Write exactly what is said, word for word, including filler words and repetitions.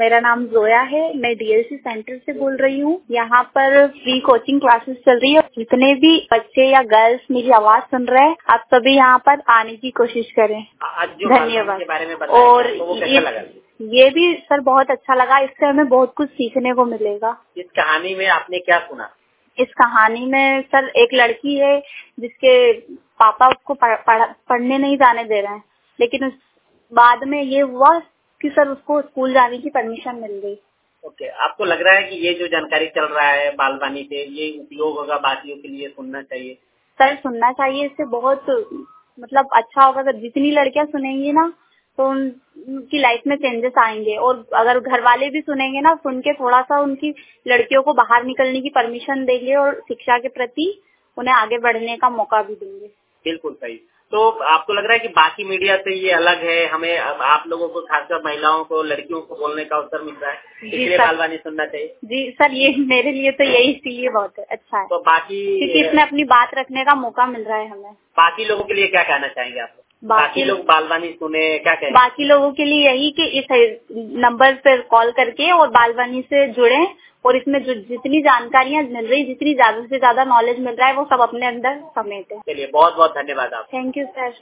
मेरा नाम जोया है। मैं डीएलसी सेंटर से बोल रही हूँ। यहाँ पर फ्री कोचिंग क्लासेस चल रही है। जितने भी बच्चे या गर्ल्स मेरी आवाज सुन रहे हैं, आप सभी यहाँ पर आने की कोशिश करें। आज जो धन्यवाद। के बारे में बताया और तो वो कैसा ये, लगा? ये भी सर बहुत अच्छा लगा। इससे हमें बहुत कुछ सीखने को मिलेगा। इस कहानी में आपने क्या सुना? इस कहानी में सर एक लड़की है जिसके पापा उसको पढ़, पढ़, पढ़ने नहीं जाने दे रहे हैं, लेकिन उस बाद में ये हुआ कि सर उसको स्कूल जाने की परमिशन मिल गई। ओके, आपको लग रहा है कि ये जो जानकारी चल रहा है बालवानी से, ये उपयोग होगा, बाकियों के लिए सुनना चाहिए? सर सुनना चाहिए। इससे बहुत मतलब अच्छा होगा। अगर जितनी लड़कियां सुनेंगी ना तो उन, उनकी लाइफ में चेंजेस आएंगे। और अगर घर वाले भी सुनेंगे ना, सुन के थोड़ा सा उनकी लड़कियों को बाहर निकलने की परमिशन देंगे और शिक्षा के प्रति उन्हें आगे बढ़ने का मौका भी देंगे। बिल्कुल सही। तो आपको लग रहा है कि बाकी मीडिया से ये अलग है, हमें आप लोगों को, खासकर महिलाओं को, लड़कियों को बोलने का अवसर मिल रहा है, इसलिए बालवानी सुनना चाहिए? जी सर, ये मेरे लिए तो यही इसीलिए बहुत अच्छा है। तो बाकी क्योंकि इसमें अपनी बात रखने का मौका मिल रहा है हमें। बाकी लोगों के लिए क्या कहना चाहेंगे आप? बाकी, बाकी लोग बालवानी सुने, क्या कहेंगे? बाकी लोगों के लिए यही कि इस नंबर पर कॉल करके और बालवानी से जुड़ें, और इसमें जो जितनी जानकारियां मिल रही, जितनी ज्यादा से ज्यादा नॉलेज मिल रहा है, वो सब अपने अंदर समेटें। चलिए, बहुत बहुत धन्यवाद आप। Thank you sir.